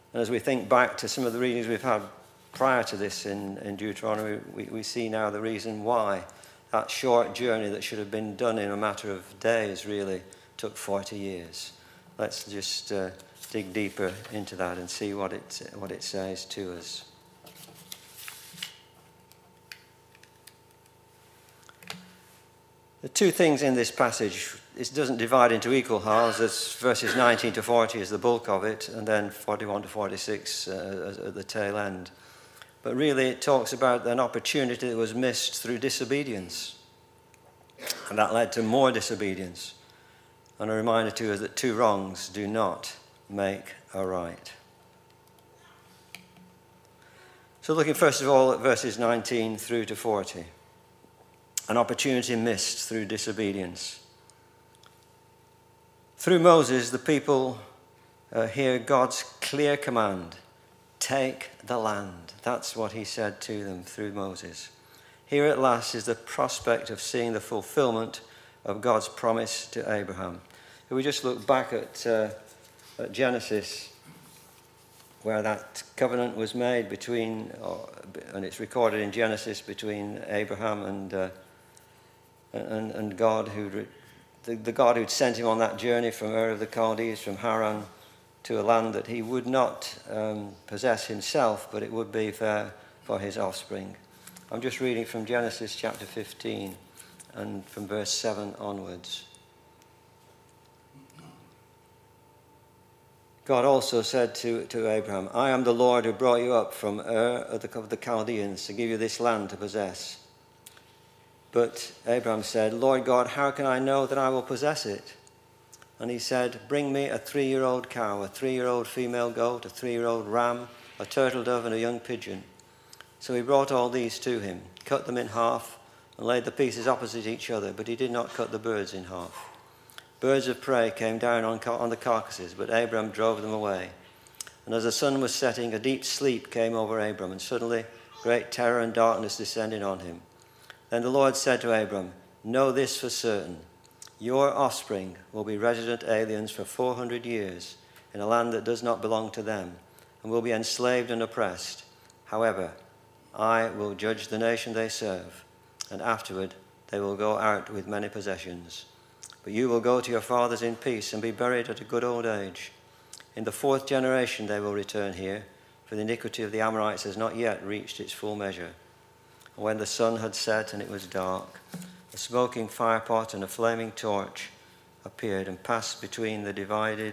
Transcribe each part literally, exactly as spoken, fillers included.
And as we think back to some of the readings we've had prior to this in, in Deuteronomy, we, we see now the reason why that short journey that should have been done in a matter of days really took forty years. Let's just uh, dig deeper into that and see what it, what it says to us. The two things in this passage, it doesn't divide into equal halves. There's verses nineteen to forty is the bulk of it, and then forty-one to forty-six uh, at the tail end. But really it talks about an opportunity that was missed through disobedience. And that led to more disobedience. And a reminder to us that two wrongs do not make a right. So looking first of all at verses nineteen through to forty. An opportunity missed through disobedience. Through Moses, the people uh, hear God's clear command, take the land. That's what he said to them through Moses. Here at last is the prospect of seeing the fulfillment of God's promise to Abraham. If we just look back at, uh, at Genesis, where that covenant was made between, or, and it's recorded in Genesis between Abraham and uh, and, and God, who the, the God who'd sent him on that journey from Ur of the Chaldees, from Haran, to a land that he would not um, possess himself, but it would be for, for his offspring. I'm just reading from Genesis chapter fifteen and from verse seven onwards. God also said to, to Abraham, I am the Lord who brought you up from Ur of the, of the Chaldeans to give you this land to possess. But Abraham said, Lord God, how can I know that I will possess it? And he said, bring me a three-year-old cow, a three-year-old female goat, a three-year-old ram, a turtle dove, and a young pigeon. So he brought all these to him, cut them in half, and laid the pieces opposite each other, but he did not cut the birds in half. Birds of prey came down on, on the carcasses, but Abram drove them away. And as the sun was setting, a deep sleep came over Abram, and suddenly great terror and darkness descended on him. Then the Lord said to Abram, know this for certain, your offspring will be resident aliens for four hundred years in a land that does not belong to them, and will be enslaved and oppressed. However, I will judge the nation they serve, and afterward they will go out with many possessions. But you will go to your fathers in peace and be buried at a good old age. In the fourth generation they will return here, for the iniquity of the Amorites has not yet reached its full measure. And when the sun had set and it was dark, a smoking firepot and a flaming torch appeared and passed between the divided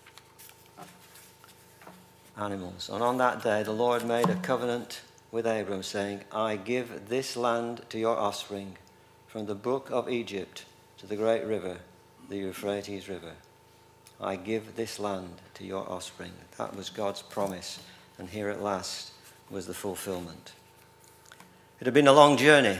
animals. And on that day the Lord made a covenant with Abram, saying, I give this land to your offspring, from the brook of Egypt to the great river, the Euphrates River. I give this land to your offspring. That was God's promise, and here at last was the fulfillment. It had been a long journey.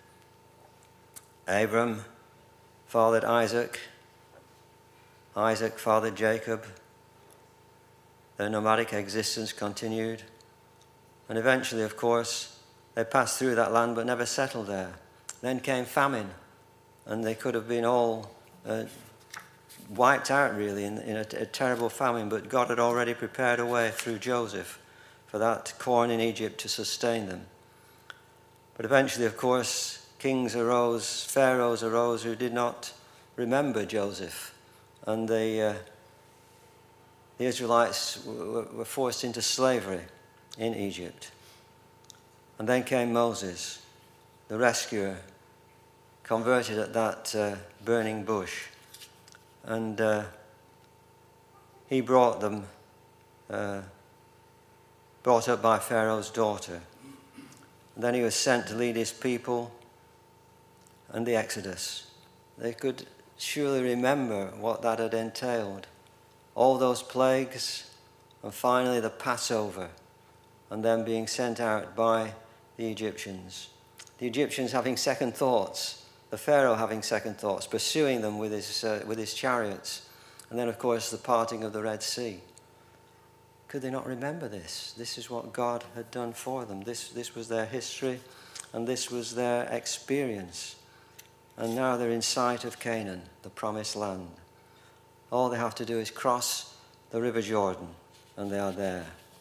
Abram fathered Isaac. Isaac fathered Jacob. Their nomadic existence continued. And eventually, of course, they passed through that land but never settled there. Then came famine, and they could have been all uh, wiped out, really, in, in a, a terrible famine. But God had already prepared a way through Joseph for that corn in Egypt to sustain them. But eventually, of course, kings arose, pharaohs arose who did not remember Joseph. And the, uh, the Israelites were, were forced into slavery in Egypt. And then came Moses, the rescuer, converted at that uh, burning bush. And uh, he brought them, uh, brought up by Pharaoh's daughter. And then he was sent to lead his people and the Exodus. They could surely remember what that had entailed. All those plagues, and finally the Passover, and then being sent out by the Egyptians. The Egyptians having second thoughts, the Pharaoh having second thoughts, pursuing them with his, uh, with his chariots. And then, of course, the parting of the Red Sea. Could they not remember this? This is what God had done for them. This, this was their history, and this was their experience. And now they're in sight of Canaan, the promised land. All they have to do is cross the River Jordan, and they are there.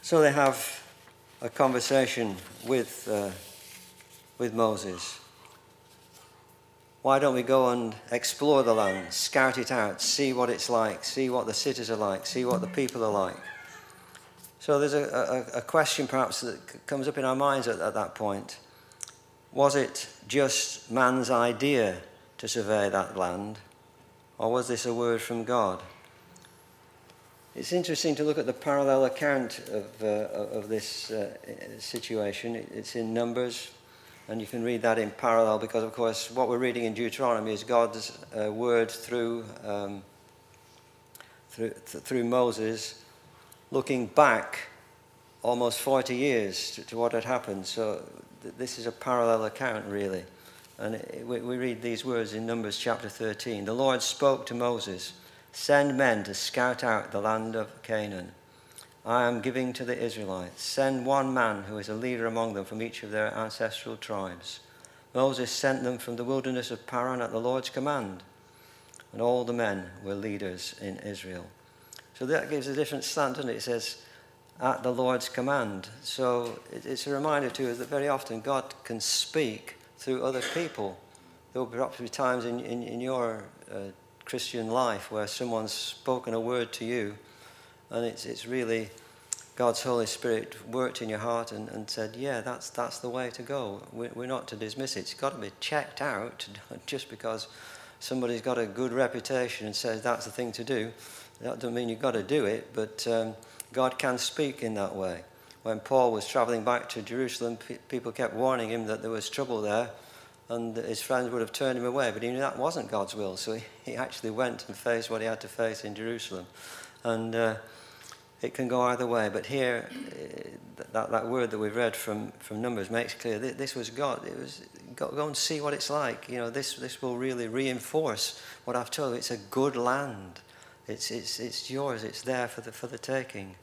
So they have a conversation with, uh, with Moses. Why don't we go and explore the land, scout it out, see what it's like, see what the cities are like, see what the people are like? So there's a, a, a question perhaps that comes up in our minds at, at that point. Was it just man's idea to survey that land, or was this a word from God? It's interesting to look at the parallel account of, uh, of this uh, situation. It's in Numbers, and you can read that in parallel because, of course, what we're reading in Deuteronomy is God's uh, word through, um, through, th- through Moses, looking back almost forty years to, to what had happened. So th- this is a parallel account, really. And it, we, we read these words in Numbers chapter thirteen. The Lord spoke to Moses, "Send men to scout out the land of Canaan. I am giving to the Israelites. Send one man who is a leader among them from each of their ancestral tribes." Moses sent them from the wilderness of Paran at the Lord's command, and all the men were leaders in Israel. So that gives a different slant, doesn't it? It says, at the Lord's command. So it's a reminder to us that very often God can speak through other people. There will perhaps be times in, in, in your uh, Christian life where someone's spoken a word to you, and it's it's really God's Holy Spirit worked in your heart and, and said, yeah, that's that's the way to go. We're, we're not to dismiss it. It's got to be checked out. Just because somebody's got a good reputation and says that's the thing to do, that doesn't mean you've got to do it, but um, God can speak in that way. When Paul was traveling back to Jerusalem, pe- people kept warning him that there was trouble there, and his friends would have turned him away, but he knew that wasn't God's will, so he, he actually went and faced what he had to face in Jerusalem. And uh, it can go either way, but here, uh, that, that word that we've read from, from Numbers makes clear that this was God. It was, go, go and see what it's like. You know, this, this will really reinforce what I've told you. It's a good land. It's, it's, it's yours. It's there for the, for the taking.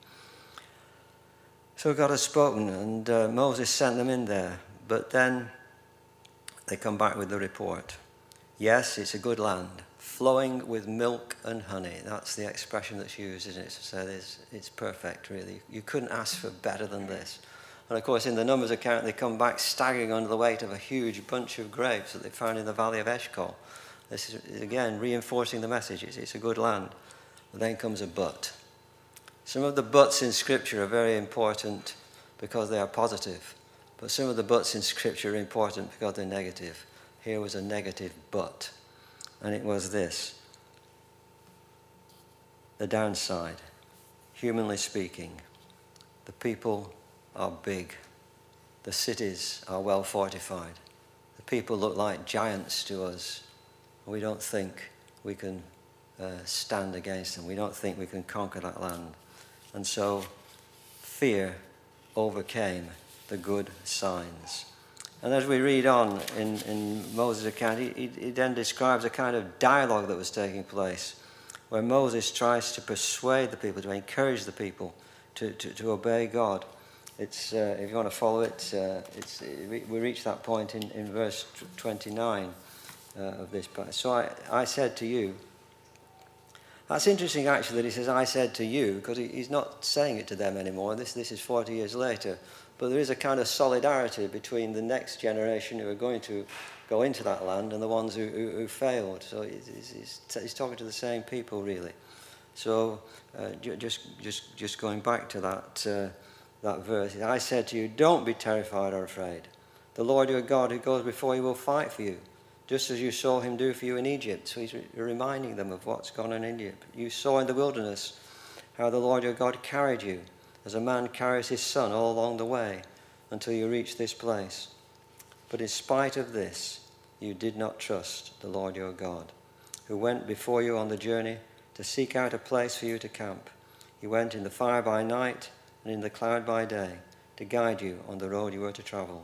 So God has spoken, and uh, Moses sent them in there, but then they come back with the report. Yes, it's a good land, flowing with milk and honey. That's the expression that's used, isn't it? To say it's, it's perfect, really. You couldn't ask for better than this. And of course, in the Numbers account, they come back staggering under the weight of a huge bunch of grapes that they found in the valley of Eshcol. This is, again, reinforcing the message. It's, it's a good land. But then comes a but. Some of the buts in Scripture are very important because they are positive. But some of the buts in Scripture are important because they're negative. Here was a negative but. And it was this. The downside, humanly speaking, the people are big. The cities are well fortified. The people look like giants to us. We don't think we can uh, stand against them. We don't think we can conquer that land. And so fear overcame the good signs. And as we read on in, in Moses' account, he, he, he then describes a kind of dialogue that was taking place where Moses tries to persuade the people, to encourage the people to, to, to obey God. It's, uh, if you want to follow it, uh, it's, it, we reach that point in, in verse twenty-nine uh, of this part. So I, I said to you, that's interesting actually that he says, I said to you, because he, he's not saying it to them anymore. This, this is forty years later. But there is a kind of solidarity between the next generation who are going to go into that land and the ones who, who, who failed. So he's, he's, he's talking to the same people, really. So uh, just, just, just going back to that, uh, that verse, I said to you, don't be terrified or afraid. The Lord your God who goes before you will fight for you, just as you saw him do for you in Egypt. So he's re- reminding them of what's gone on in Egypt. You saw in the wilderness how the Lord your God carried you, as a man carries his son all along the way until you reach this place. But in spite of this, you did not trust the Lord your God, who went before you on the journey to seek out a place for you to camp. He went in the fire by night and in the cloud by day to guide you on the road you were to travel.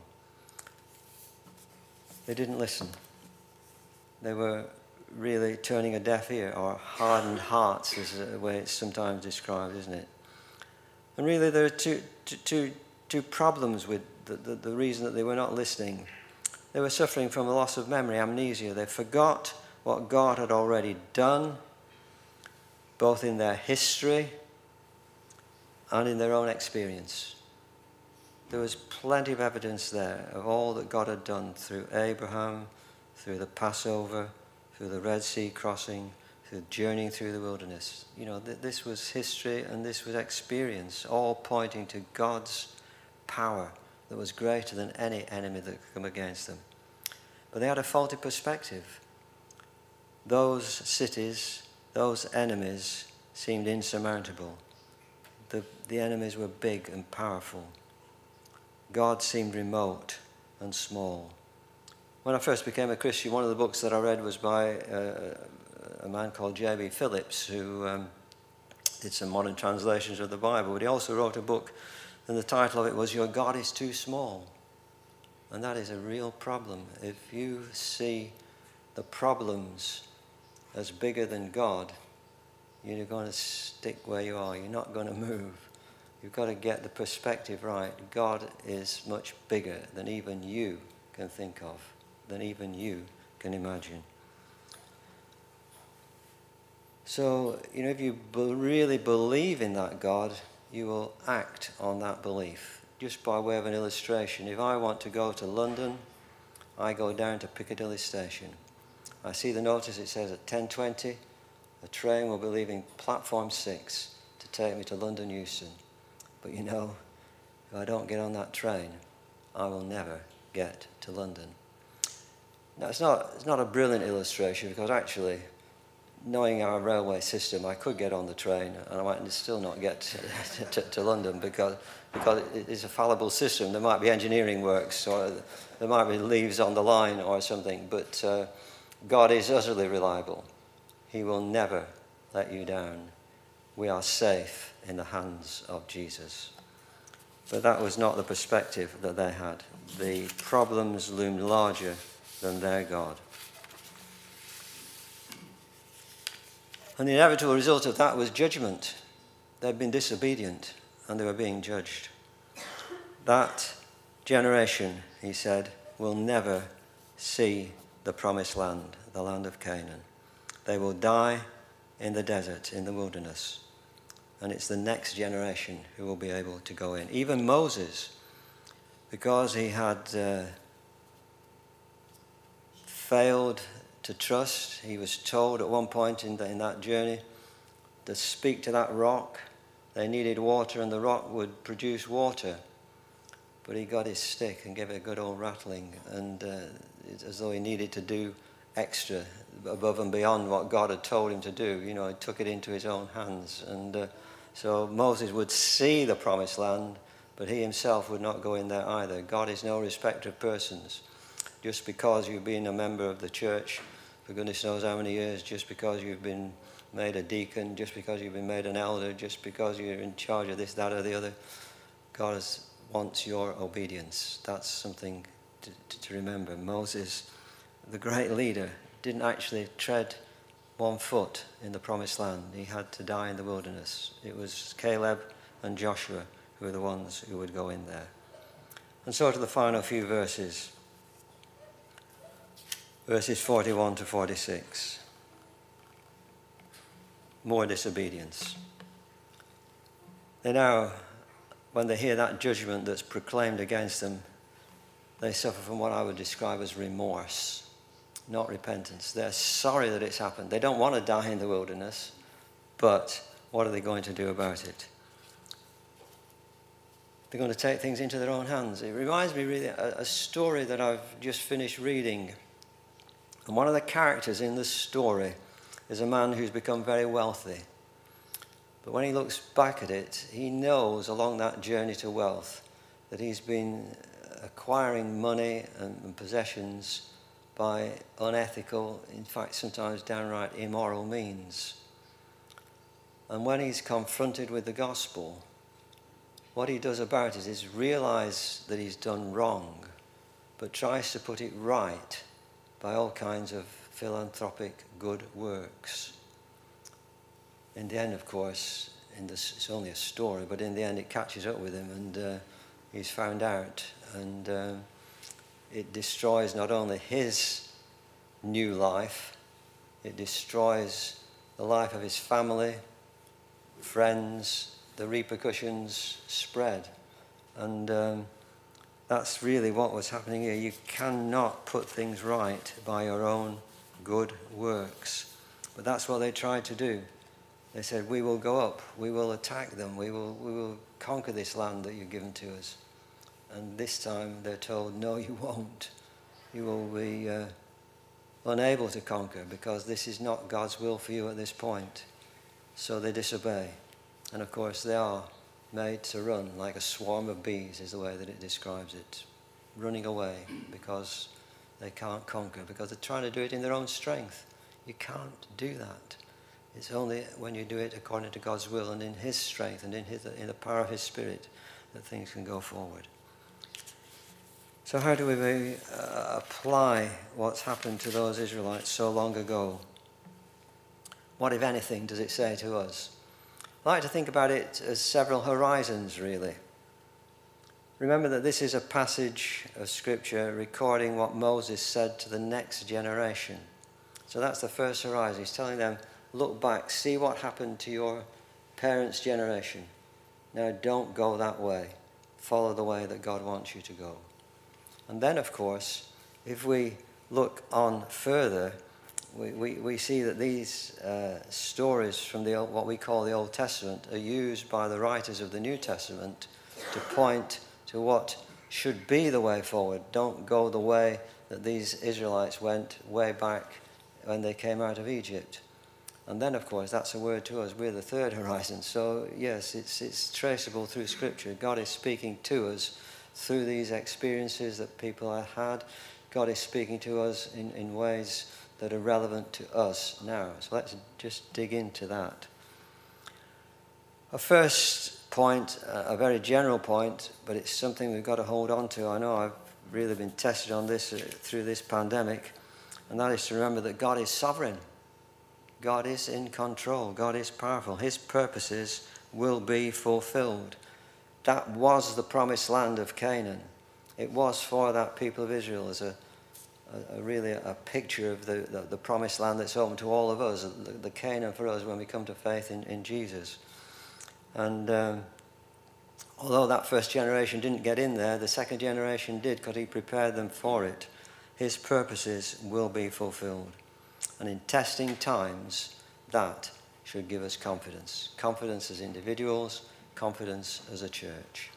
They didn't listen. They were really turning a deaf ear, or hardened hearts is the way it's sometimes described, isn't it? And really there are two, two, two problems with the, the, the reason that they were not listening. They were suffering from a loss of memory, amnesia. They forgot what God had already done, both in their history and in their own experience. There was plenty of evidence there of all that God had done through Abraham, through the Passover, through the Red Sea crossing, through journeying through the wilderness. You know, th- this was history and this was experience, all pointing to God's power that was greater than any enemy that could come against them. But they had a faulty perspective. Those cities, those enemies seemed insurmountable. The, the enemies were big and powerful. God seemed remote and small. When I first became a Christian, one of the books that I read was by uh, a man called J B Phillips, who um, did some modern translations of the Bible, but he also wrote a book, and the title of it was Your God is Too Small. And that is a real problem. If you see the problems as bigger than God, you're going to stick where you are. You're not going to move. You've got to get the perspective right. God is much bigger than even you can think of, than even you can imagine. So, you know, if you be- really believe in that God, you will act on that belief. Just by way of an illustration, if I want to go to London, I go down to Piccadilly Station. I see the notice, it says at ten twenty, the train will be leaving platform six to take me to London Euston. But you know, if I don't get on that train, I will never get to London. Now, it's not, it's not a brilliant illustration, because actually, knowing our railway system, I could get on the train and I might still not get to, to, to London, because, because it's a fallible system. There might be engineering works, or there might be leaves on the line or something, but uh, God is utterly reliable. He will never let you down. We are safe in the hands of Jesus. But that was not the perspective that they had. The problems loomed larger than their God. And the inevitable result of that was judgment. They'd been disobedient and they were being judged. That generation, he said, will never see the promised land, the land of Canaan. They will die in the desert, in the wilderness. And it's the next generation who will be able to go in. Even Moses, because he had uh, failed to trust, he was told at one point in, the, in that journey to speak to that rock. They needed water and the rock would produce water. But he got his stick and gave it a good old rattling, and uh, it's as though he needed to do extra above and beyond what God had told him to do. You know, he took it into his own hands. And uh, so Moses would see the promised land, but he himself would not go in there either. God is no respecter of persons. Just because you've been a member of the church for goodness knows how many years, just because you've been made a deacon, just because you've been made an elder, just because you're in charge of this, that, or the other, God has, wants your obedience. That's something to, to, to remember. Moses, the great leader, didn't actually tread one foot in the promised land. He had to die in the wilderness. It was Caleb and Joshua who were the ones who would go in there. And so to the final few verses. Verses forty-one to forty-six. More disobedience. They now, when they hear that judgment that's proclaimed against them, they suffer from what I would describe as remorse, not repentance. They're sorry that it's happened. They don't want to die in the wilderness, but what are they going to do about it? They're going to take things into their own hands. It reminds me really of a, a story that I've just finished reading. And one of the characters in this story is a man who's become very wealthy. But when he looks back at it, he knows along that journey to wealth that he's been acquiring money and, and possessions by unethical, in fact sometimes downright immoral means. And when he's confronted with the gospel, what he does about it is realize that he's done wrong, but tries to put it right by all kinds of philanthropic good works. In the end, of course, in this, it's only a story, but in the end it catches up with him, and uh, he's found out, and uh, it destroys not only his new life, it destroys the life of his family, friends, the repercussions spread. And um, that's really what was happening here. You cannot put things right by your own good works. But that's what they tried to do. They said, we will go up, we will attack them, we will, we will conquer this land that you've given to us. And this time they're told, no, you won't. You will be uh, unable to conquer, because this is not God's will for you at this point. So they disobey. And of course they are made to run like a swarm of bees, is the way that it describes it. Running away because they can't conquer, because they're trying to do it in their own strength. You can't do that. It's only when you do it according to God's will and in his strength and in, his, in the power of his Spirit that things can go forward. So how do we uh, apply what's happened to those Israelites so long ago? What, if anything, does it say to us? I like to think about it as several horizons, really. Remember that this is a passage of Scripture recording what Moses said to the next generation. So that's the first horizon. He's telling them, look back, see what happened to your parents' generation. Now don't go that way. Follow the way that God wants you to go. And then, of course, if we look on further, we, we, we see that these uh, stories from the what we call the Old Testament are used by the writers of the New Testament to point to what should be the way forward. Don't go the way that these Israelites went way back when they came out of Egypt. And then, of course, that's a word to us. We're the third horizon. So, yes, it's, it's traceable through Scripture. God is speaking to us through these experiences that people have had. God is speaking to us in, in ways that are relevant to us now. So let's just dig into that. A first point, a very general point, but it's something we've got to hold on to. I know I've really been tested on this through this pandemic, and that is to remember that God is sovereign. God is in control. God is powerful. His purposes will be fulfilled. That was the promised land of Canaan. It was for that people of Israel as a, a, a really a picture of the, the, the promised land that's open to all of us, the, the Canaan for us when we come to faith in, in Jesus. And um, although that first generation didn't get in there, the second generation did, because he prepared them for it. His purposes will be fulfilled. And in testing times, that should give us confidence. Confidence as individuals, confidence as a church.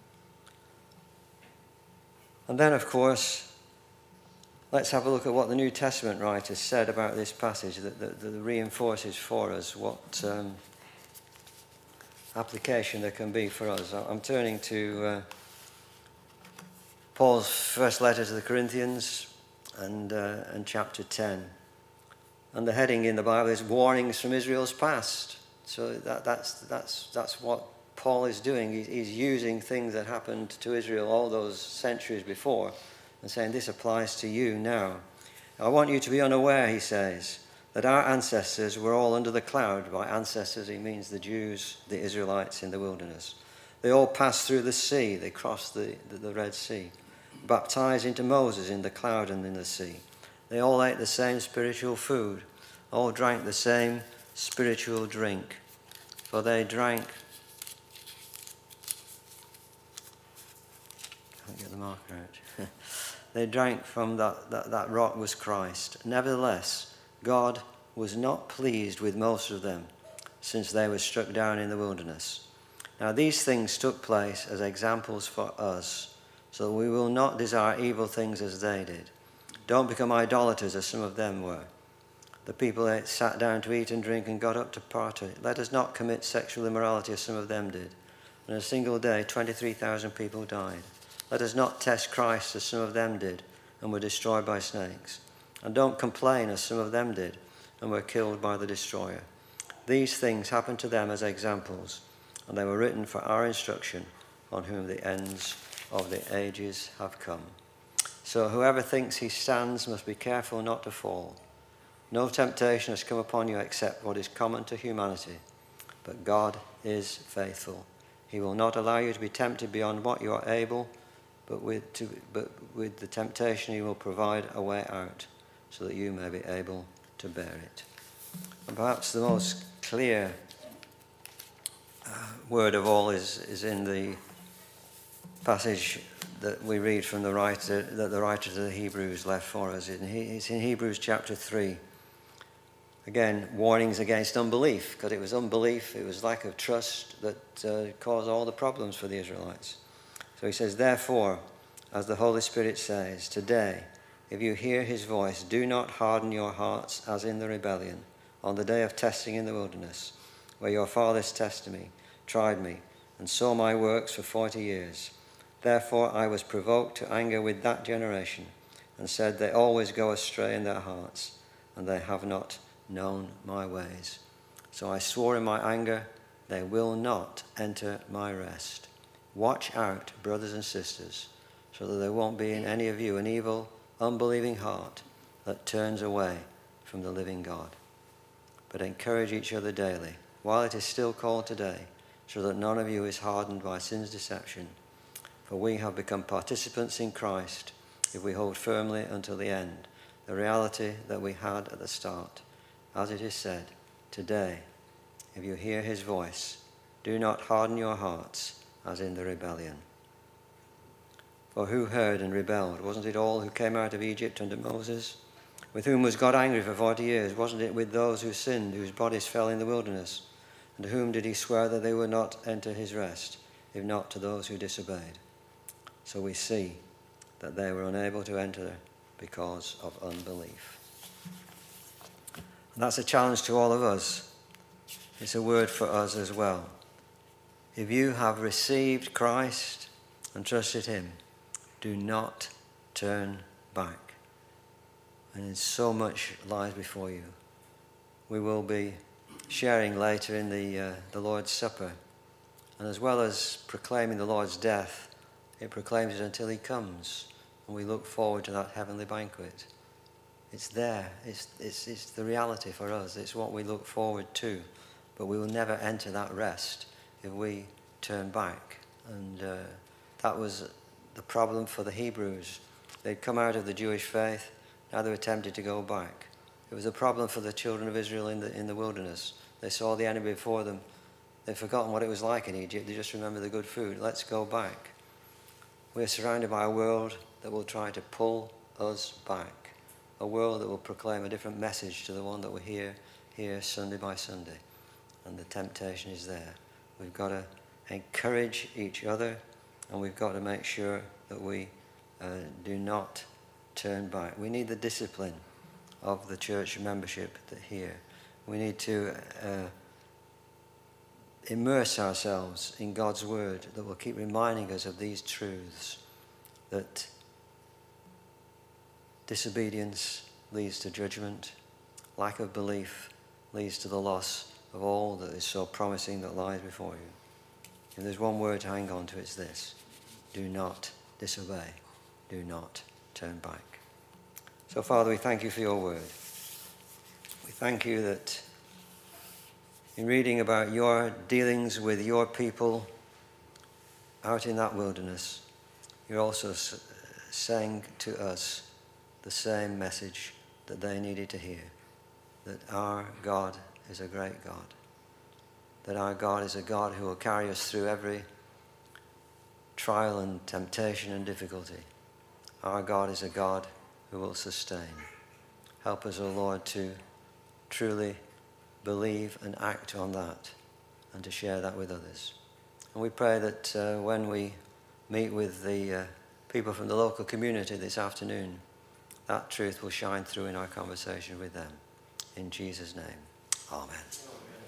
And then, of course, let's have a look at what the New Testament writers said about this passage that, that, that reinforces for us what um, application there can be for us. I'm turning to uh, Paul's first letter to the Corinthians and, uh, and chapter ten. And the heading in the Bible is Warnings from Israel's Past. So that, that's, that's, that's what Paul is doing. He's, he's using things that happened to Israel all those centuries before and saying this applies to you now. I want you to be unaware, he says, that our ancestors were all under the cloud. By ancestors, he means the Jews, the Israelites in the wilderness. They all passed through the sea. They crossed the, the, the Red Sea, baptized into Moses in the cloud and in the sea. They all ate the same spiritual food, all drank the same spiritual drink. For they drank... Can't get the marker out. They drank from that, that, that rock was Christ. Nevertheless, God was not pleased with most of them, since they were struck down in the wilderness. Now these things took place as examples for us, so that we will not desire evil things as they did. Don't become idolaters as some of them were. The people ate, sat down to eat and drink and got up to party. Let us not commit sexual immorality as some of them did. In a single day, twenty-three thousand people died. Let us not test Christ as some of them did and were destroyed by snakes. And don't complain as some of them did and were killed by the destroyer. These things happened to them as examples, and they were written for our instruction, on whom the ends of the ages have come. So whoever thinks he stands must be careful not to fall. No temptation has come upon you except what is common to humanity. But God is faithful. He will not allow you to be tempted beyond what you are able, but with, to, but with the temptation he will provide a way out, so that you may be able to bear it. And perhaps the most clear uh, word of all is, is in the passage that we read from the writer, that the writer of the Hebrews left for us. It's in Hebrews chapter three. Again, warnings against unbelief, because it was unbelief, it was lack of trust that uh, caused all the problems for the Israelites. So he says, therefore, as the Holy Spirit says, today, if you hear his voice, do not harden your hearts as in the rebellion, on the day of testing in the wilderness, where your fathers tested me, tried me, and saw my works for forty years. Therefore I was provoked to anger with that generation, and said, they always go astray in their hearts, and they have not known my ways. So I swore in my anger, they will not enter my rest. Watch out, brothers and sisters, so that there won't be in any of you an evil, unbelieving heart that turns away from the living God. But encourage each other daily, while it is still called today, so that none of you is hardened by sin's deception. For we have become participants in Christ if we hold firmly until the end the reality that we had at the start. As it is said, today, if you hear his voice, do not harden your hearts as in the rebellion. For who heard and rebelled? Wasn't it all who came out of Egypt under Moses? With whom was God angry for forty years? Wasn't it with those who sinned, whose bodies fell in the wilderness? And to whom did he swear that they would not enter his rest, if not to those who disobeyed? So we see that they were unable to enter because of unbelief. And that's a challenge to all of us. It's a word for us as well. If you have received Christ and trusted him, do not turn back. And so much lies before you. We will be sharing later in the, uh, the Lord's Supper. And as well as proclaiming the Lord's death, it proclaims it until he comes. And we look forward to that heavenly banquet. It's there. It's, it's, it's the reality for us. It's what we look forward to. But we will never enter that rest if we turn back. And uh, that was the problem for the Hebrews. They'd come out of the Jewish faith. Now they were tempted to go back. It was a problem for the children of Israel in the, in the wilderness. They saw the enemy before them. They'd forgotten what it was like in Egypt. They just remember the good food. Let's go back. We're surrounded by a world that will try to pull us back. A world that will proclaim a different message to the one that we hear here Sunday by Sunday. And the temptation is there. We've got to encourage each other, and we've got to make sure that we uh, do not turn back. We need the discipline of the church membership here. We need to uh, immerse ourselves in God's word that will keep reminding us of these truths, that disobedience leads to judgment, lack of belief leads to the loss of all that is so promising that lies before you. If there's one word to hang on to, it's this: do not disobey, do not turn back. So, Father, we thank you for your word. We thank you that in reading about your dealings with your people out in that wilderness, you're also saying to us the same message that they needed to hear, that our God is a great God, that our God is a God who will carry us through every trial and temptation and difficulty. Our God is a God who will sustain. Help us, O Lord, to truly believe and act on that and to share that with others. And we pray that uh, when we meet with the uh, people from the local community this afternoon, that truth will shine through in our conversation with them. In Jesus' name, amen.